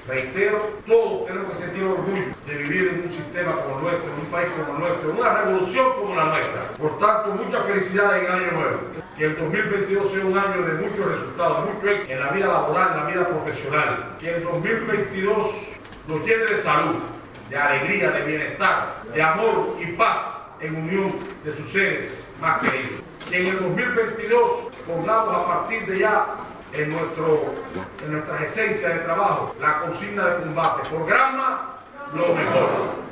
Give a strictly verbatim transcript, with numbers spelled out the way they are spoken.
Reitero, todos tenemos que sentir orgullo de vivir en un sistema como el nuestro, en un país como el nuestro, en una revolución como la nuestra. Por tanto, mucha felicidad en el año nuevo. Que el dos mil veintidós sea un año de muchos resultados, de mucho éxito en la vida laboral, en la vida profesional. Que el dos mil veintidós nos llene de salud, de alegría, de bienestar, de amor y paz en unión de sus seres más queridos. Que en el dos mil veintidós pongamos a partir de ya en, nuestro, en nuestras esencias de trabajo la consigna de combate. Por Granma, lo mejor.